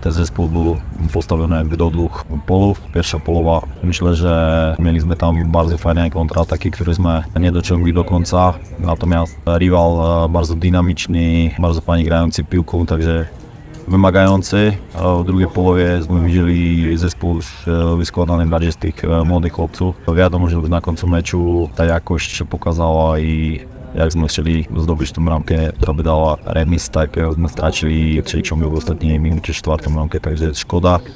ten zespół był postawiony jakby do dwóch polów. Pierwsza połowa, myślę, że mieliśmy tam bardzo fajne kontrataki, które sme nie dociągli do końca. Natomiast rywal bardzo dynamiczny, bardzo fajnie grający piłką, także wymagający. W drugiej połowie sme widzieli zespół już wyskładany bardziej z tych młodych chłopców. Wiadomo, że na końcu meczu ta jakość się pokazała i jak sme chcieli zdobyć tą bramkę, która by dała remis, tak sme stracili, czyli ciągle w ostatniej minucie czwartą bramkę, także szkoda.